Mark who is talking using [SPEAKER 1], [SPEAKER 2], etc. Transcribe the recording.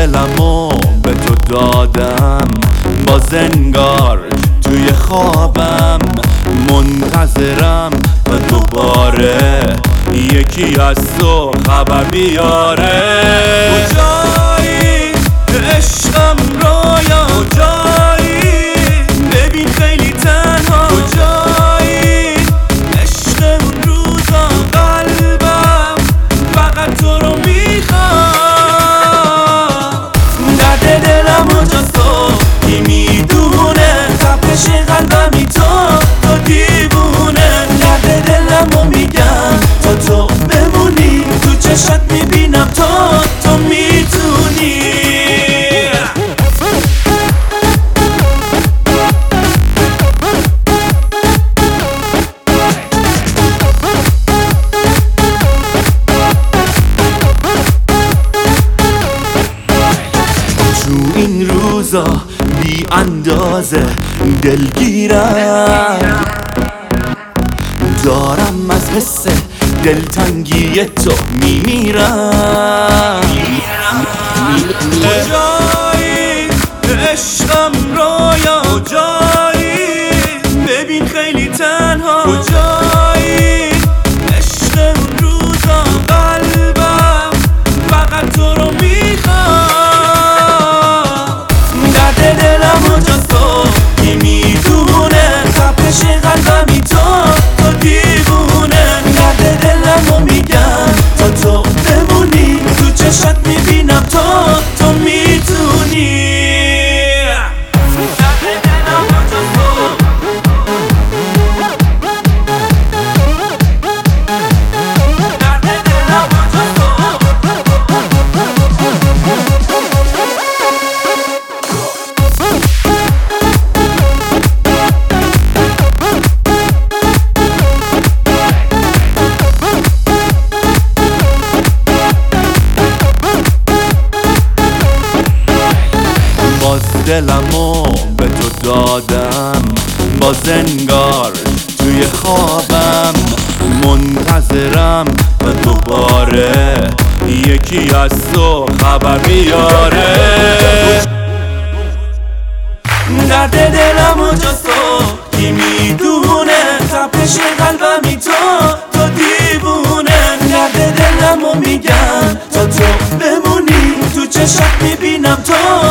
[SPEAKER 1] دلمو به تو دادم، با زنگار توی خوابم منتظرم و دوباره یکی از تو خبر بیاره. کجایی عشقم رویا، کجایی ببین خیلی تنها، کجایی عشق اون روزا قلبم فقط تو رو میخواد. درد دلم اونجاست تو کی میدونه، تپش قلبمی تو دیوونه. درد دلمو میگم تو بمونی، تو چشات میبینم تو میتونی. تو این روزا بی اندازه دلگیرم، دارم از حس دلتنگی تو میمیرم. کجایی عشقم رویا، کجایی ببین خیلی تنها، کجایی عشق اون روزا قلبم فقط تو رو میخواد. درد دلم اونجاست تو کی میدونه، تپش قلبمی تو دیوونه. درد دلمو میگم تو بمونی، تو چشات میبینم تو میتونی. دلمو به تو دادم، با زنگار توی خوابم منتظرم و دوباره یکی از تو خبر بیاره. درد دلم اونجاست تو کی میدونه، تپش قلبمی تو دیوونه. درد دلمو میگم تو بمونی، تو چشات میبینم تو